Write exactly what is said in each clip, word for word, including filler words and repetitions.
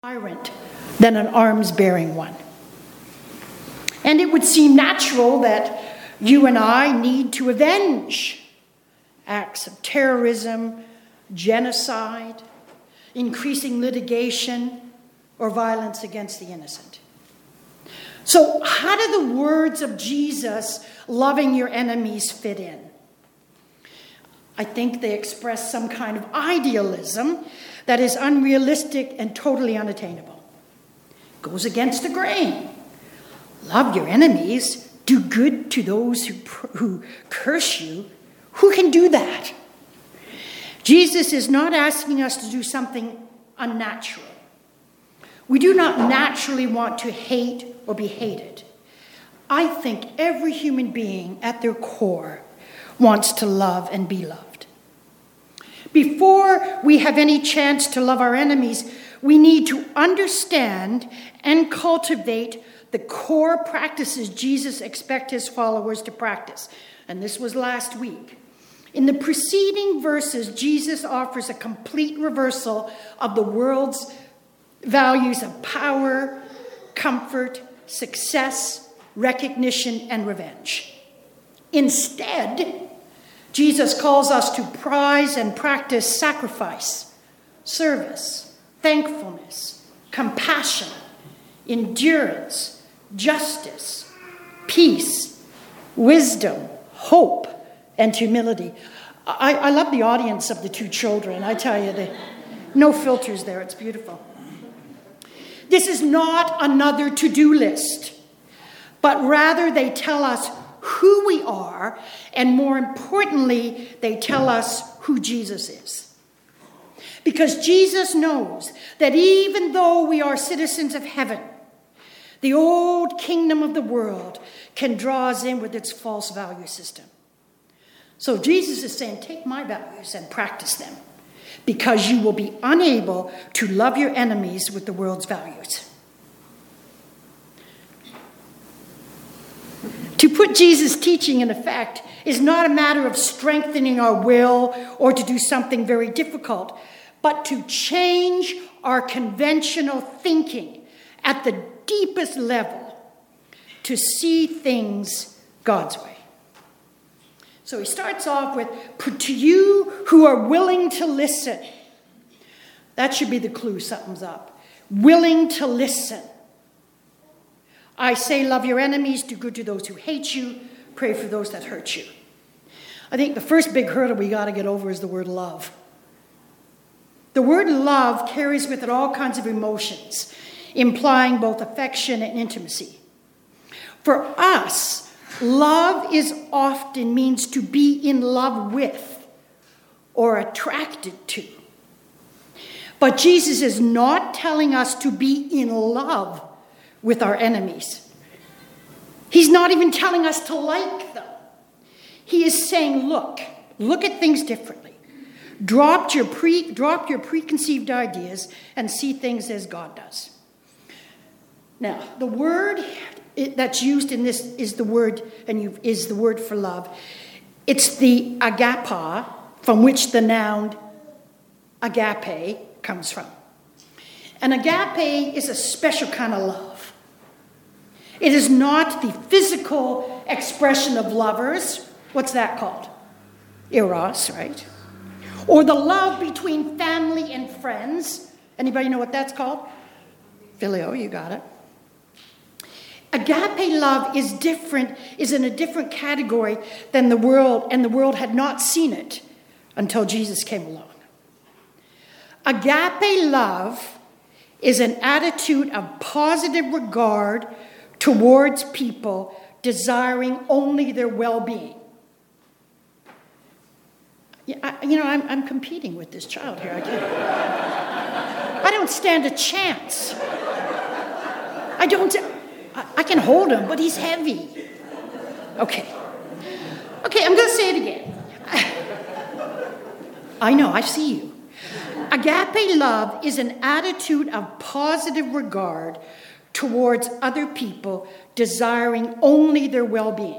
tyrant than an arms-bearing one. And it would seem natural that you and I need to avenge acts of terrorism, genocide, increasing litigation, or violence against the innocent. So how do the words of Jesus, loving your enemies, fit in? I think they express some kind of idealism that is unrealistic and totally unattainable. Goes against the grain. Love your enemies, do good to those who, who curse you. Who can do that? Jesus is not asking us to do something unnatural. We do not naturally want to hate or be hated. I think every human being at their core wants to love and be loved. Before we have any chance to love our enemies, we need to understand and cultivate the core practices Jesus expects his followers to practice. And this was last week. In the preceding verses, Jesus offers a complete reversal of the world's values of power, comfort, success, recognition, and revenge. Instead, Jesus calls us to prize and practice sacrifice, service, thankfulness, compassion, endurance, justice, peace, wisdom, hope, and humility. I, I love the audience of the two children. I tell you, they, no filters there. It's beautiful. This is not another to-do list, but rather they tell us who we are, and more importantly, they tell us who Jesus is. Because Jesus knows that even though we are citizens of heaven, the old kingdom of the world can draw us in with its false value system. So Jesus is saying, take my values and practice them, because you will be unable to love your enemies with the world's values. To put Jesus' teaching in effect is not a matter of strengthening our will or to do something very difficult, but to change our conventional thinking at the deepest level to see things God's way. So he starts off with, to you who are willing to listen. That should be the clue, something's up. Willing to listen. I say, love your enemies, do good to those who hate you, pray for those that hurt you. I think the first big hurdle we got to get over is the word love. The word love carries with it all kinds of emotions, implying both affection and intimacy. For us, love is often means to be in love with or attracted to. But Jesus is not telling us to be in love with our enemies. He's not even telling us to like them. He is saying, look, look at things differently. Drop your, pre, drop your preconceived ideas and see things as God does. Now, the word that's used in this is the word, and you, is the word for love. It's the agapa, from which the noun agape comes from. And agape is a special kind of love. It is not the physical expression of lovers. What's that called? Eros, right? Or the love between family and friends. Anybody know what that's called? Phileo, you got it. Agape love is different, is in a different category than the world, and the world had not seen it until Jesus came along. Agape love is an attitude of positive regard towards people, desiring only their well-being. You know, I'm, I'm competing with this child here. I, can't. I don't stand a chance. I don't. I can hold him, but he's heavy. Okay. Okay, I'm going to say it again. I know, I see you. Agape love is an attitude of positive regard towards other people, desiring only their well-being.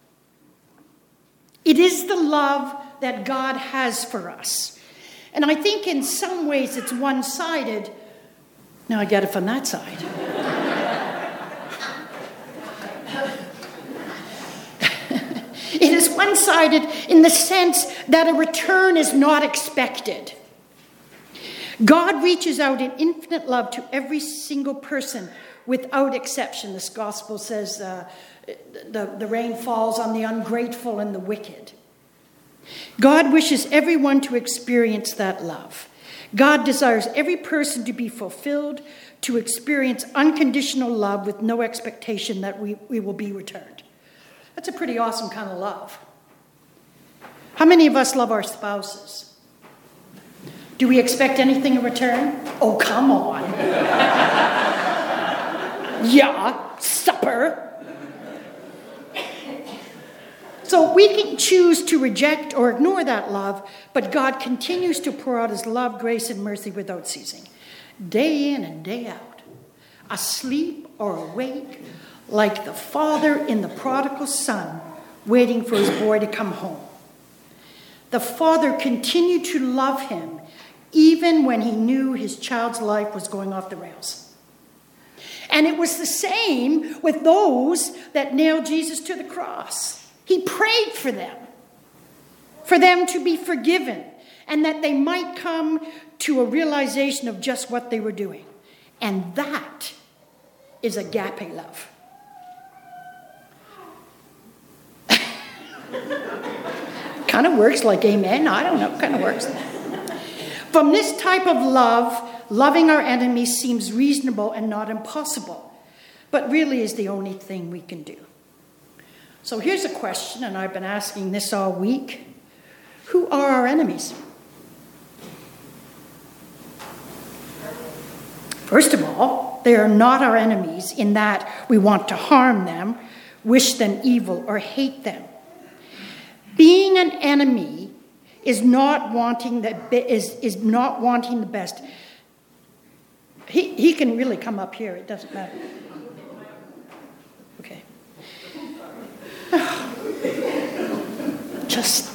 It is the love that God has for us. And I think in some ways it's one-sided Now I get it from that side. It is one-sided in the sense that a return is not expected. God reaches out in infinite love to every single person without exception. This gospel says uh, the, the rain falls on the ungrateful and the wicked. God wishes everyone to experience that love. God desires every person to be fulfilled, to experience unconditional love with no expectation that we, we will be returned. That's a pretty awesome kind of love. How many of us love our spouses? Do we expect anything in return? Oh, come on. Yeah, supper. So we can choose to reject or ignore that love, but God continues to pour out his love, grace, and mercy without ceasing, day in and day out, asleep or awake, like the father in the prodigal son, waiting for his boy to come home. The father continued to love him even when he knew his child's life was going off the rails. And it was the same with those that nailed Jesus to the cross. He prayed for them, for them to be forgiven, and that they might come to a realization of just what they were doing. And that is agape love. Kind of works like amen. I don't know. Kind of works. From this type of love, loving our enemies seems reasonable and not impossible, but really is the only thing we can do. So here's a question, and I've been asking this all week. Who are our enemies? First of all, they are not our enemies in that we want to harm them, wish them evil, or hate them. Being an enemy is not wanting the is, is not wanting the best. He he can really come up here, it doesn't matter. Okay. Just,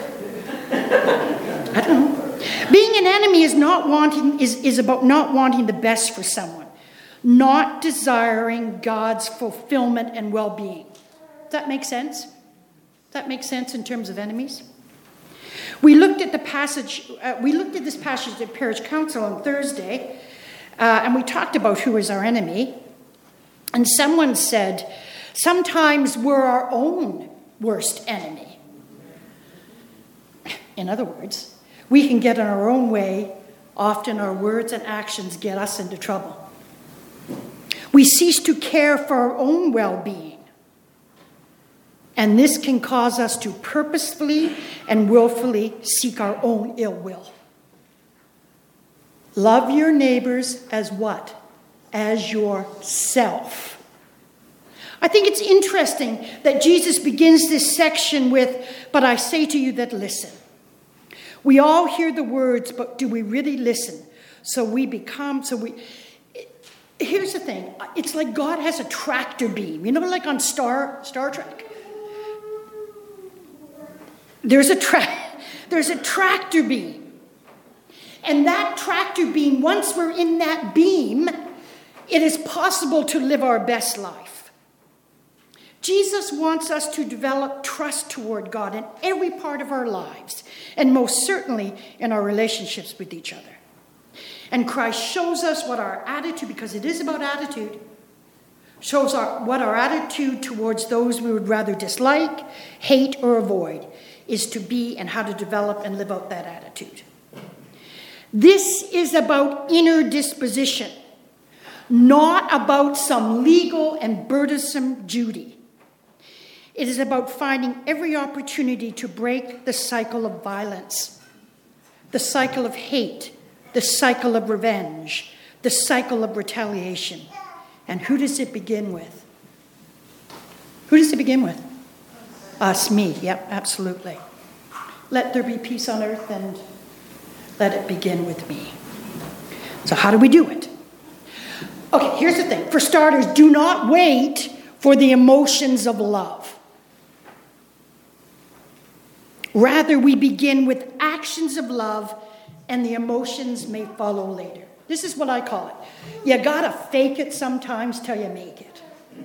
I don't know. Being an enemy is not wanting is, is about not wanting the best for someone, not desiring God's fulfillment and well-being. Does that make sense? Does that make sense in terms of enemies? We looked at the passage. Uh, we looked at this passage at Parish Council on Thursday, uh, and we talked about who is our enemy. And someone said, sometimes we're our own worst enemy. In other words, we can get in our own way. Often our words and actions get us into trouble. We cease to care for our own well-being. And this can cause us to purposefully and willfully seek our own ill will. Love your neighbors as what? As yourself. I think it's interesting that Jesus begins this section with, but I say to you that listen. We all hear the words, but do we really listen? So we become, so we, here's the thing. It's like God has a tractor beam. You know, like on Star, Star Trek? There's a, tra- there's a tractor beam. And that tractor beam, once we're in that beam, it is possible to live our best life. Jesus wants us to develop trust toward God in every part of our lives, and most certainly in our relationships with each other. And Christ shows us what our attitude, because it is about attitude, shows our, what our attitude towards those we would rather dislike, hate, or avoid is to be, and how to develop and live out that attitude. This is about inner disposition, not about some legal and burdensome duty. It is about finding every opportunity to break the cycle of violence, the cycle of hate, the cycle of revenge, the cycle of retaliation. And who does it begin with? Who does it begin with? Us, me. Yep, absolutely. Let there be peace on earth, and let it begin with me. So how do we do it? Okay, here's the thing. For starters, do not wait for the emotions of love. Rather, we begin with actions of love, and the emotions may follow later. This is what I call it. You gotta fake it sometimes till you make it.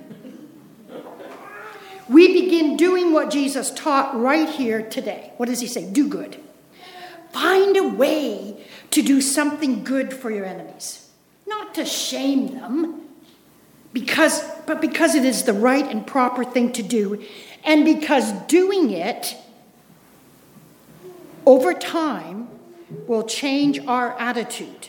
We begin doing what Jesus taught right here today. What does he say? Do good. Find a way to do something good for your enemies. Not to shame them, because, but because it is the right and proper thing to do. And because doing it over time will change our attitude.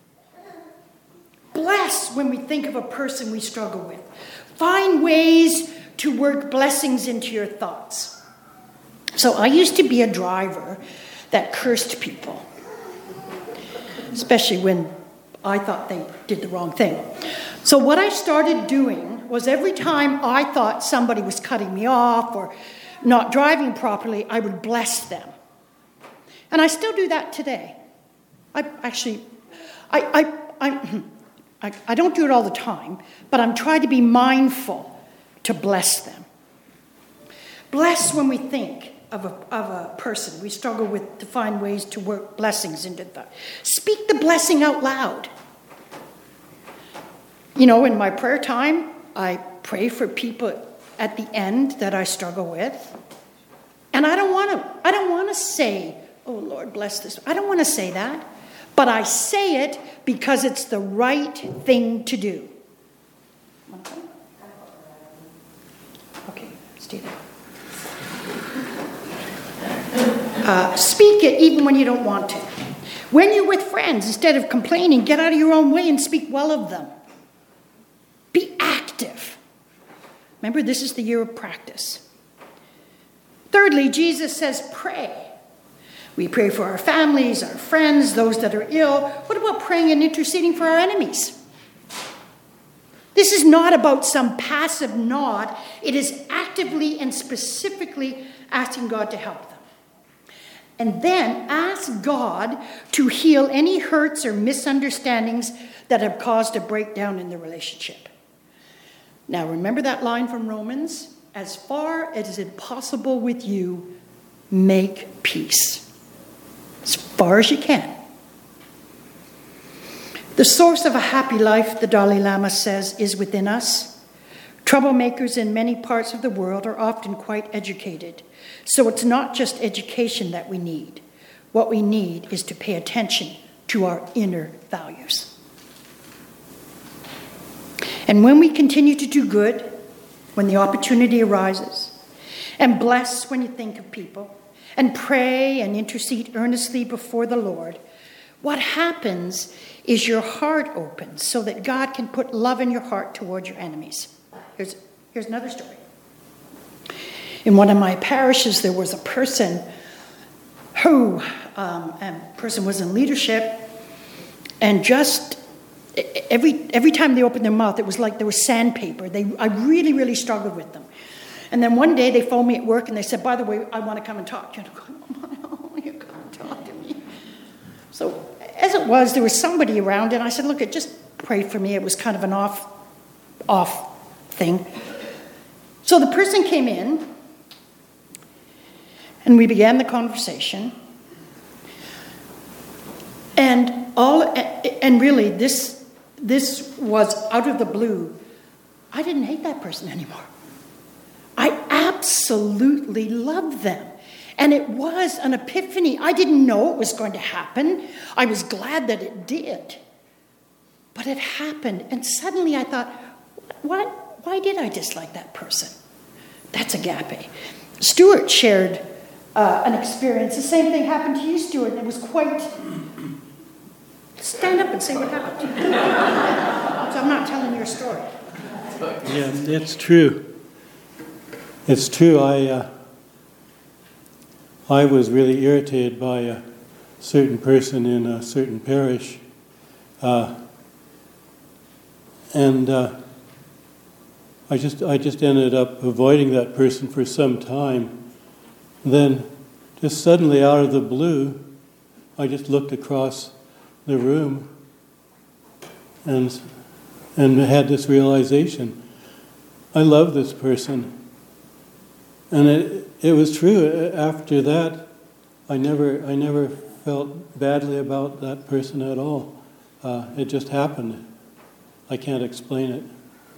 Bless when we think of a person we struggle with. Find ways to work blessings into your thoughts. So I used to be a driver that cursed people, especially when I thought they did the wrong thing. So what I started doing was every time I thought somebody was cutting me off or not driving properly, I would bless them. And I still do that today. I actually, I, I, I, I, I don't do it all the time, but I'm trying to be mindful to bless them. Bless when we think of a, of a person we struggle with, to find ways to work blessings into that. Speak the blessing out loud. You know, in my prayer time, I pray for people at the end that I struggle with. And I don't want to, I don't want to say, oh, Lord, bless this. I don't want to say that. But I say it because it's the right thing to do. Okay, stay there. Uh, speak it even when you don't want to. When you're with friends, instead of complaining, get out of your own way and speak well of them. Be active. Remember, this is the year of practice. Thirdly, Jesus says pray. We pray for our families, our friends, those that are ill. What about praying and interceding for our enemies? This is not about some passive nod. It is actively and specifically asking God to help them. And then ask God to heal any hurts or misunderstandings that have caused a breakdown in the relationship. Now, remember that line from Romans? As far as is possible with you, make peace. As far as you can. The source of a happy life, the Dalai Lama says, is within us. Troublemakers in many parts of the world are often quite educated. So it's not just education that we need. What we need is to pay attention to our inner values. And when we continue to do good, when the opportunity arises, and bless when you think of people, and pray and intercede earnestly before the Lord, what happens is your heart opens so that God can put love in your heart toward your enemies. Here's, here's another story. In one of my parishes, there was a person who, um, and person was in leadership, and just every every time they opened their mouth, it was like there was sandpaper. They, I really, really struggled with them. And then one day they phoned me at work and they said, by the way, I want to come and talk to you. And I'm going, oh, you come and talk to me. So as it was, there was somebody around and I said, look, just pray for me. It was kind of an off, off thing. So the person came in and we began the conversation. And all, and really this, this was out of the blue. I didn't hate that person anymore. I absolutely loved them. And it was an epiphany. I didn't know it was going to happen. I was glad that it did. But it happened. And suddenly I thought, why, why did I dislike that person? That's agape. Stuart shared uh, an experience. The same thing happened to you, Stuart. And it was quite... Stand up and say what happened. So I'm not telling your story. Yeah, it's true. It's true, I uh, I was really irritated by a certain person in a certain parish. Uh, and uh, I just I just ended up avoiding that person for some time. Then, just suddenly out of the blue, I just looked across the room and and had this realization. I love this person. And it it was true. After that, I never I never felt badly about that person at all. Uh, it just happened. I can't explain it.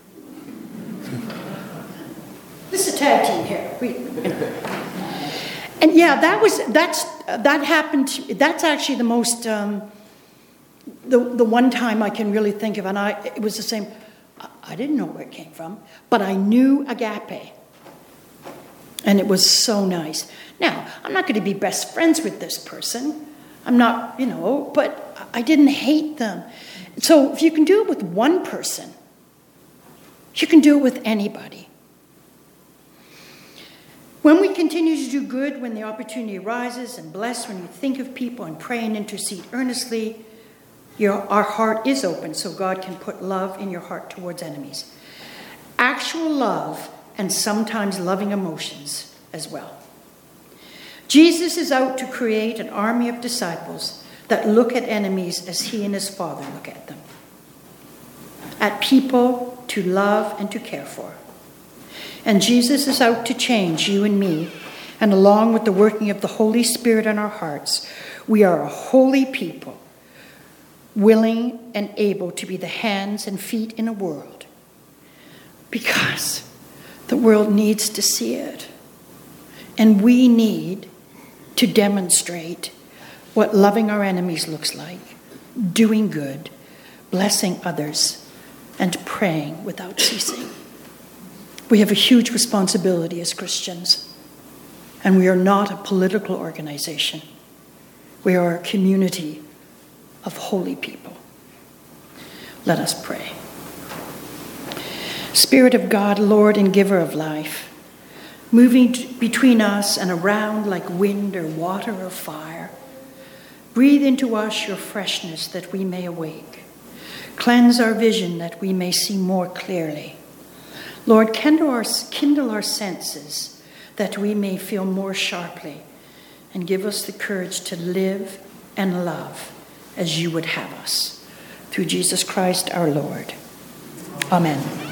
This is a tag team here. We, you know. And yeah, that was that's that happened. To, that's actually the most um, the the one time I can really think of, and I it was the same. I, I didn't know where it came from, but I knew agape, and it was so nice. Now I'm not going to be best friends with this person. I'm not, you know, but I didn't hate them. So if you can do it with one person, you can do it with anybody. When we continue to do good when the opportunity arises, and bless when you think of people and pray and intercede earnestly, your, our heart is open so God can put love in your heart towards enemies. Actual love and sometimes loving emotions as well. Jesus is out to create an army of disciples that look at enemies as he and his Father look at them. At people to love and to care for. And Jesus is out to change you and me, and along with the working of the Holy Spirit in our hearts, we are a holy people, willing and able to be the hands and feet in a world, because the world needs to see it. And we need to demonstrate what loving our enemies looks like, doing good, blessing others, and praying without ceasing. We have a huge responsibility as Christians, and we are not a political organization. We are a community of holy people. Let us pray. Spirit of God, Lord and giver of life, moving between us and around like wind or water or fire, breathe into us your freshness that we may awake. Cleanse our vision that we may see more clearly. Lord, kindle our, kindle our senses that we may feel more sharply, and give us the courage to live and love as you would have us. Through Jesus Christ our Lord. Amen.